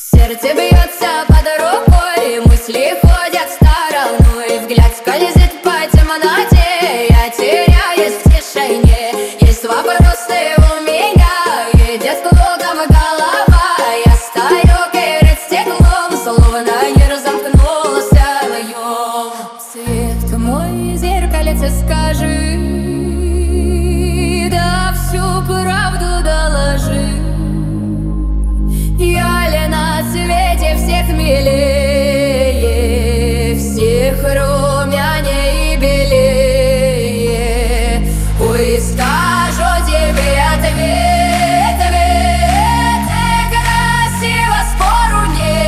Сердце бьется под рукой, мысли ходят стороной, взгляд скользит по темноте, я теряюсь в тишине. Есть вопросы у меня, едет кругом голова, я стою перед стеклом, словно мир замкнулся вдвоем. Свет мой, зеркалице, скажи, да всю правду доложи. Я ли на свете всех милее, всех румяней и белее? Ой, скажу тебе ответ, ты красиво, спору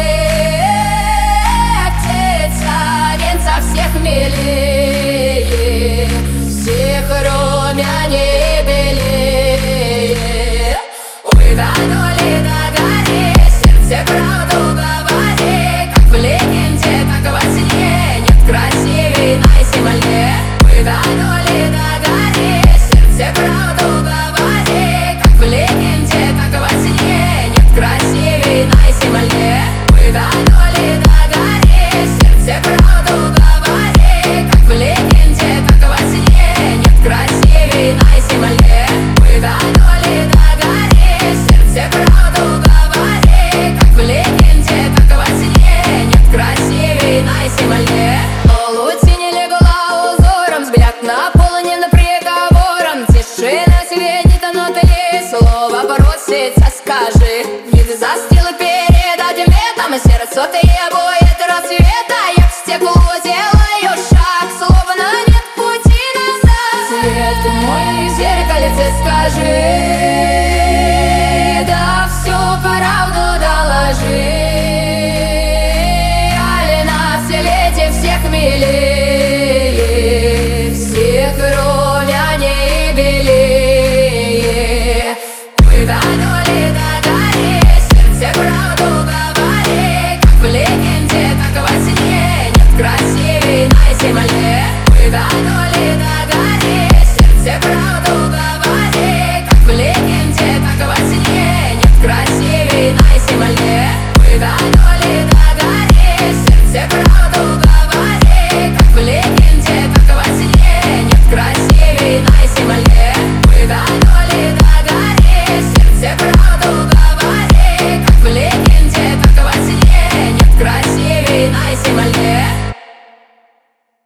нет. Птица венца всех милее, всех румяней и белее. Ой, вернули на горе, сердце правду говори, как в легенде, как во сне, нет красивей на земле. Вы вернули на горе, сердце правду говори, как в легенде, как во сне, нет красивей на земле. Вы вернули на горе, сердце правду говори, как в легенде, как во сне, нет красивей на земле. Вы вернули на горе, сердце правду говори, как в легенде, как во сне, нет красивей на земле. Полутень легла узором, взгляд наполнен приговором, тишина светит внутри, слово просится, скажи. Вид застыл перед ответом, сердце требует рассвета, я к стеклу делаю шаг, словно нет пути назад. Свет мой, зеркалице, скажи, да всю правду доложи. Я ли на свете всех милее,